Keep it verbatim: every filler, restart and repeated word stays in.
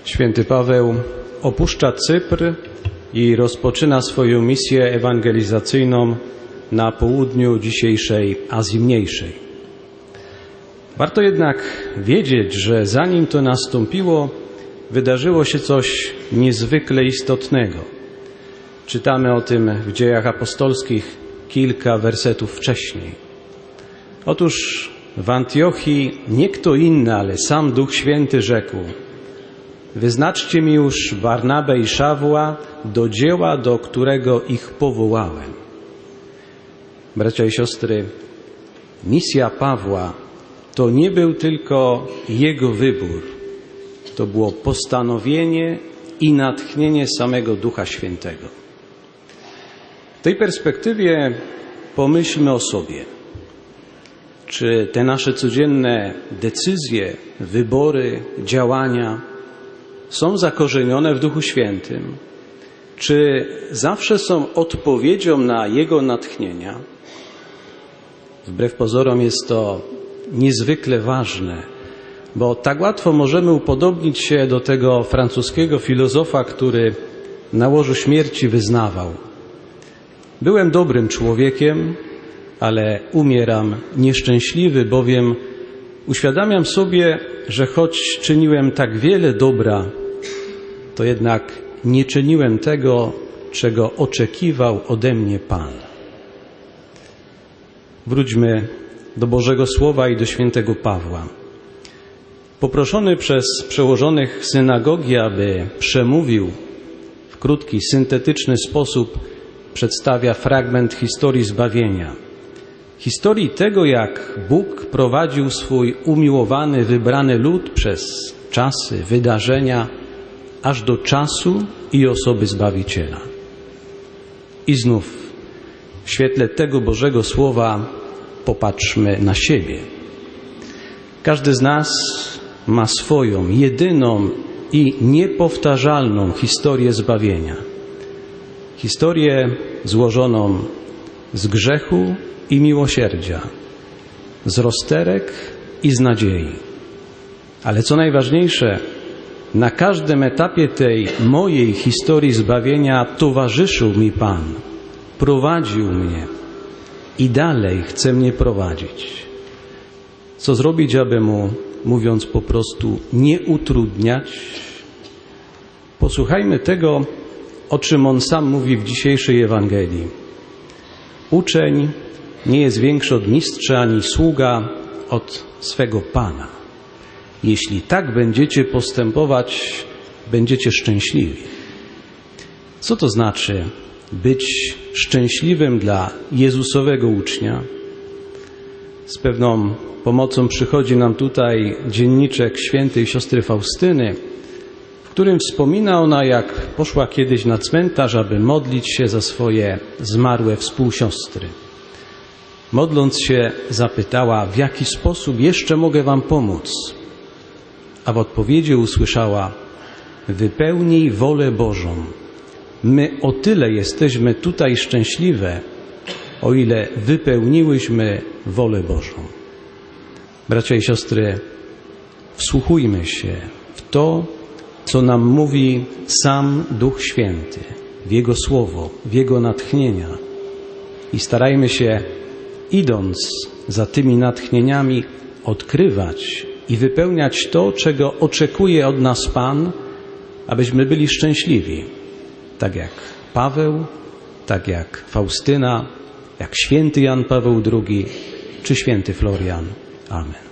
Święty Paweł opuszcza Cypr i rozpoczyna swoją misję ewangelizacyjną na południu dzisiejszej Azji Mniejszej. Warto jednak wiedzieć, że zanim to nastąpiło, wydarzyło się coś niezwykle istotnego. Czytamy o tym w Dziejach Apostolskich kilka wersetów wcześniej. Otóż w Antiochii nie kto inny, ale sam Duch Święty rzekł: wyznaczcie mi już Barnabę i Szawła do dzieła, do którego ich powołałem. Bracia i siostry, misja Pawła to nie był tylko jego wybór. To było postanowienie i natchnienie samego Ducha Świętego. W tej perspektywie pomyślmy o sobie. Czy te nasze codzienne decyzje, wybory, działania są zakorzenione w Duchu Świętym? Czy zawsze są odpowiedzią na Jego natchnienia? Wbrew pozorom jest to niezwykle ważne, bo tak łatwo możemy upodobnić się do tego francuskiego filozofa, który na łożu śmierci wyznawał: byłem dobrym człowiekiem, ale umieram nieszczęśliwy, bowiem uświadamiam sobie, że choć czyniłem tak wiele dobra, to jednak nie czyniłem tego, czego oczekiwał ode mnie Pan. Wróćmy do Bożego Słowa i do świętego Pawła. Poproszony przez przełożonych synagogi, aby przemówił w krótki, syntetyczny sposób, przedstawia fragment historii zbawienia. Historii tego, jak Bóg prowadził swój umiłowany, wybrany lud przez czasy, wydarzenia, aż do czasu i osoby Zbawiciela. I znów w świetle tego Bożego Słowa popatrzmy na siebie. Każdy z nas ma swoją, jedyną i niepowtarzalną historię zbawienia. Historię złożoną z grzechu i miłosierdzia, z rozterek i z nadziei. Ale co najważniejsze, na każdym etapie tej mojej historii zbawienia towarzyszył mi Pan, prowadził mnie i dalej chce mnie prowadzić. Co zrobić, aby Mu, mówiąc po prostu, nie utrudniać? Posłuchajmy tego, o czym On sam mówi w dzisiejszej Ewangelii. Uczeń nie jest większy od mistrza, ani sługa od swego Pana. Jeśli tak będziecie postępować, będziecie szczęśliwi. Co to znaczy być szczęśliwym dla Jezusowego ucznia? Z pewną pomocą przychodzi nam tutaj dzienniczek świętej siostry Faustyny, w którym wspomina ona, jak poszła kiedyś na cmentarz, aby modlić się za swoje zmarłe współsiostry. Modląc się, zapytała: w jaki sposób jeszcze mogę wam pomóc? A w odpowiedzi usłyszała: wypełnij wolę Bożą. My o tyle jesteśmy tutaj szczęśliwe, o ile wypełniłyśmy wolę Bożą. Bracia i siostry, wsłuchujmy się w to, co nam mówi sam Duch Święty, w Jego Słowo, w Jego natchnienia i starajmy się, idąc za tymi natchnieniami, odkrywać i wypełniać to, czego oczekuje od nas Pan, abyśmy byli szczęśliwi, tak jak Paweł, tak jak Faustyna, jak święty Jan Paweł drugi czy święty Florian. Amen.